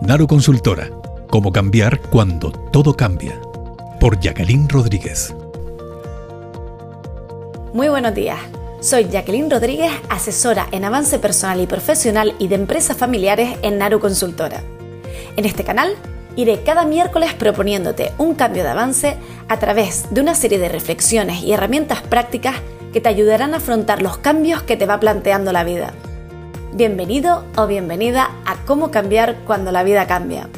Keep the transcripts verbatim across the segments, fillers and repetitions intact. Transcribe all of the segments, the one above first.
Naro Consultora. Cómo cambiar cuando todo cambia. Por Jacqueline Rodríguez. Muy buenos días. Soy Jacqueline Rodríguez, asesora en avance personal y profesional y de empresas familiares en Naro Consultora. En este canal iré cada miércoles proponiéndote un cambio de avance a través de una serie de reflexiones y herramientas prácticas que te ayudarán a afrontar los cambios que te va planteando la vida. Bienvenido o bienvenida a Cómo cambiar cuando la vida cambia.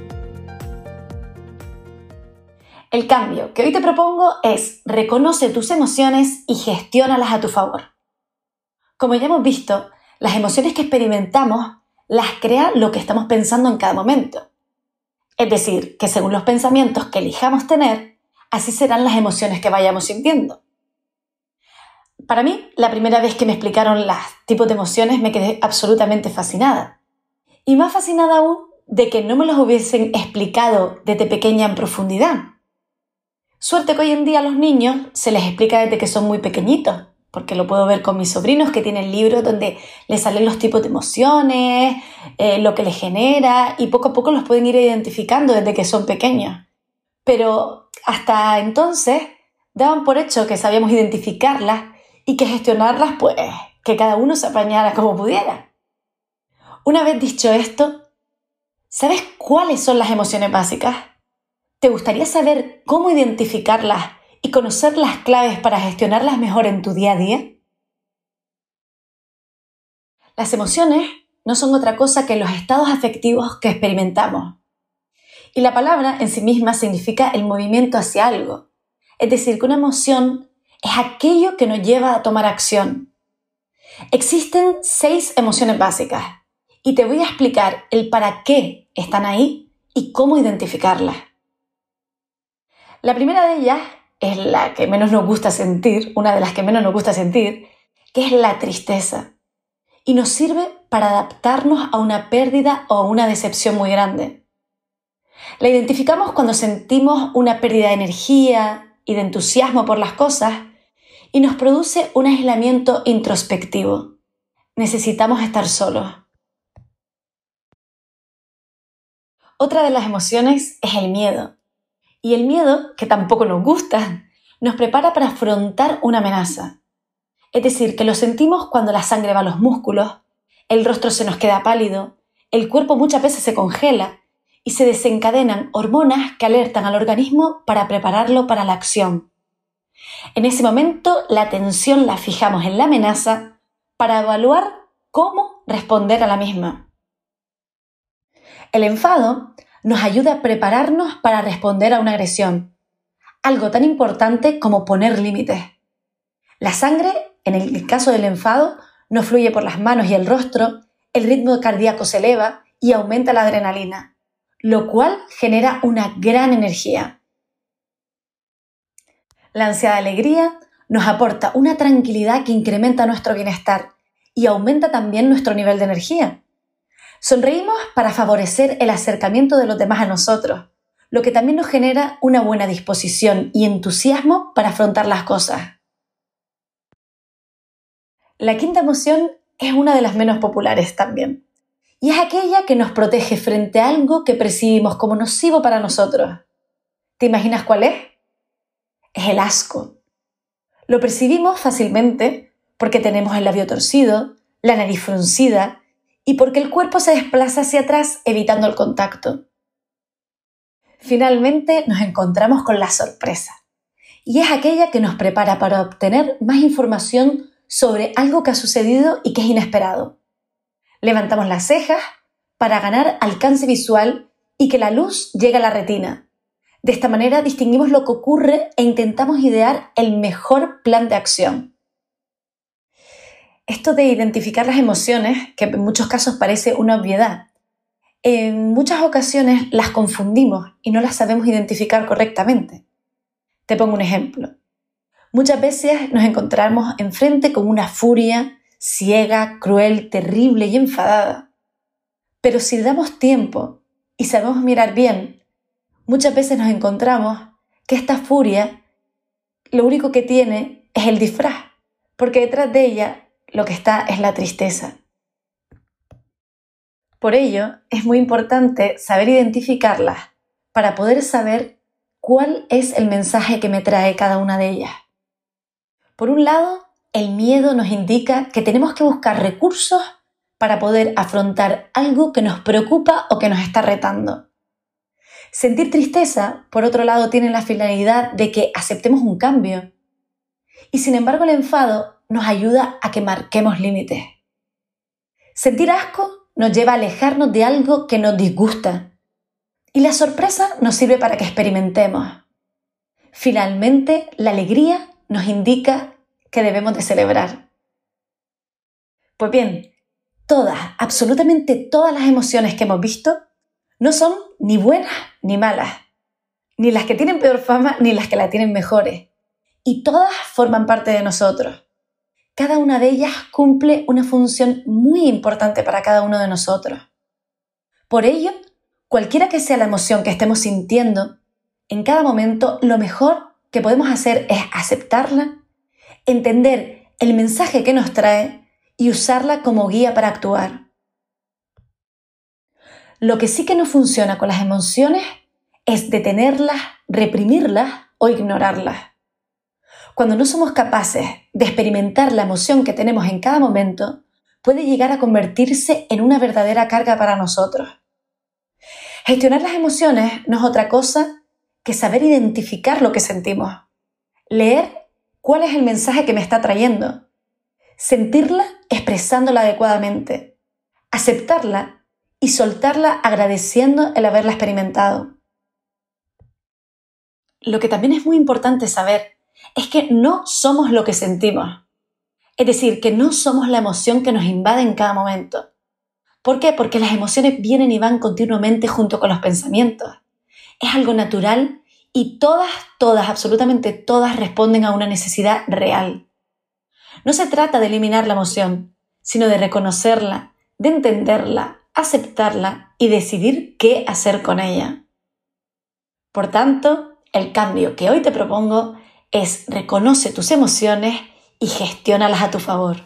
El cambio que hoy te propongo es: reconoce tus emociones y gestiónalas a tu favor. Como ya hemos visto, las emociones que experimentamos las crea lo que estamos pensando en cada momento. Es decir, que según los pensamientos que elijamos tener, así serán las emociones que vayamos sintiendo. Para mí, la primera vez que me explicaron los tipos de emociones me quedé absolutamente fascinada. Y más fascinada aún de que no me los hubiesen explicado desde pequeña en profundidad. Suerte que hoy en día a los niños se les explica desde que son muy pequeñitos, porque lo puedo ver con mis sobrinos que tienen libros donde les salen los tipos de emociones, eh, lo que les genera, y poco a poco los pueden ir identificando desde que son pequeños. Pero hasta entonces daban por hecho que sabíamos identificarlas y que gestionarlas, pues, que cada uno se apañara como pudiera. Una vez dicho esto, ¿sabes cuáles son las emociones básicas? ¿Te gustaría saber cómo identificarlas y conocer las claves para gestionarlas mejor en tu día a día? Las emociones no son otra cosa que los estados afectivos que experimentamos. Y la palabra en sí misma significa el movimiento hacia algo. Es decir, que una emoción es aquello que nos lleva a tomar acción. Existen seis emociones básicas y te voy a explicar el para qué están ahí y cómo identificarlas. La primera de ellas es la que menos nos gusta sentir, una de las que menos nos gusta sentir, que es la tristeza. Y nos sirve para adaptarnos a una pérdida o a una decepción muy grande. La identificamos cuando sentimos una pérdida de energía y de entusiasmo por las cosas y nos produce un aislamiento introspectivo. Necesitamos estar solos. Otra de las emociones es el miedo. Y el miedo, que tampoco nos gusta, nos prepara para afrontar una amenaza. Es decir, que lo sentimos cuando la sangre va a los músculos, el rostro se nos queda pálido, el cuerpo muchas veces se congela y se desencadenan hormonas que alertan al organismo para prepararlo para la acción. En ese momento, la atención la fijamos en la amenaza para evaluar cómo responder a la misma. El enfado nos ayuda a prepararnos para responder a una agresión, algo tan importante como poner límites. La sangre, en el caso del enfado, no fluye por las manos y el rostro, el ritmo cardíaco se eleva y aumenta la adrenalina, lo cual genera una gran energía. La ansiedad de alegría nos aporta una tranquilidad que incrementa nuestro bienestar y aumenta también nuestro nivel de energía. Sonreímos para favorecer el acercamiento de los demás a nosotros, lo que también nos genera una buena disposición y entusiasmo para afrontar las cosas. La quinta emoción es una de las menos populares también, y es aquella que nos protege frente a algo que percibimos como nocivo para nosotros. ¿Te imaginas cuál es? Es el asco. Lo percibimos fácilmente porque tenemos el labio torcido, la nariz fruncida y porque el cuerpo se desplaza hacia atrás evitando el contacto. Finalmente nos encontramos con la sorpresa, y es aquella que nos prepara para obtener más información sobre algo que ha sucedido y que es inesperado. Levantamos las cejas para ganar alcance visual y que la luz llegue a la retina. De esta manera distinguimos lo que ocurre e intentamos idear el mejor plan de acción. Esto de identificar las emociones, que en muchos casos parece una obviedad, en muchas ocasiones las confundimos y no las sabemos identificar correctamente. Te pongo un ejemplo. Muchas veces nos encontramos enfrente con una furia ciega, cruel, terrible y enfadada. Pero si le damos tiempo y sabemos mirar bien, muchas veces nos encontramos que esta furia lo único que tiene es el disfraz, porque detrás de ella lo que está es la tristeza. Por ello, es muy importante saber identificarlas para poder saber cuál es el mensaje que me trae cada una de ellas. Por un lado, el miedo nos indica que tenemos que buscar recursos para poder afrontar algo que nos preocupa o que nos está retando. Sentir tristeza, por otro lado, tiene la finalidad de que aceptemos un cambio. Y sin embargo, el enfado nos ayuda a que marquemos límites. Sentir asco nos lleva a alejarnos de algo que nos disgusta. Y la sorpresa nos sirve para que experimentemos. Finalmente, la alegría nos indica que debemos de celebrar. Pues bien, todas, absolutamente todas las emociones que hemos visto no son ni buenas ni malas, ni las que tienen peor fama ni las que la tienen mejores. Y todas forman parte de nosotros. Cada una de ellas cumple una función muy importante para cada uno de nosotros. Por ello, cualquiera que sea la emoción que estemos sintiendo, en cada momento lo mejor que podemos hacer es aceptarla, entender el mensaje que nos trae y usarla como guía para actuar. Lo que sí que no funciona con las emociones es detenerlas, reprimirlas o ignorarlas. Cuando no somos capaces de experimentar la emoción que tenemos en cada momento, puede llegar a convertirse en una verdadera carga para nosotros. Gestionar las emociones no es otra cosa que saber identificar lo que sentimos, leer cuál es el mensaje que me está trayendo, sentirla expresándola adecuadamente, aceptarla y soltarla agradeciendo el haberla experimentado. Lo que también es muy importante saber es que no somos lo que sentimos. Es decir, que no somos la emoción que nos invade en cada momento. ¿Por qué? Porque las emociones vienen y van continuamente junto con los pensamientos. Es algo natural y todas, todas, absolutamente todas responden a una necesidad real. No se trata de eliminar la emoción, sino de reconocerla, de entenderla, aceptarla y decidir qué hacer con ella. Por tanto, el cambio que hoy te propongo es reconoce tus emociones y gestiónalas a tu favor.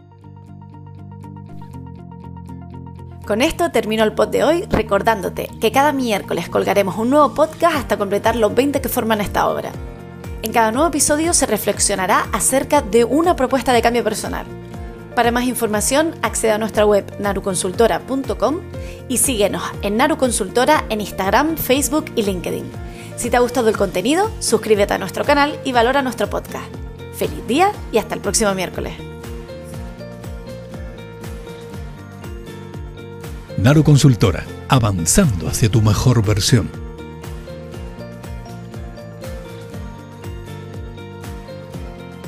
Con esto termino el pod de hoy recordándote que cada miércoles colgaremos un nuevo podcast hasta completar los veinte que forman esta obra. En cada nuevo episodio se reflexionará acerca de una propuesta de cambio personal. Para más información, accede a nuestra web naru consultora punto com y síguenos en Naru Consultora en Instagram, Facebook y LinkedIn. Si te ha gustado el contenido, suscríbete a nuestro canal y valora nuestro podcast. ¡Feliz día y hasta el próximo miércoles! Naru Consultora, avanzando hacia tu mejor versión.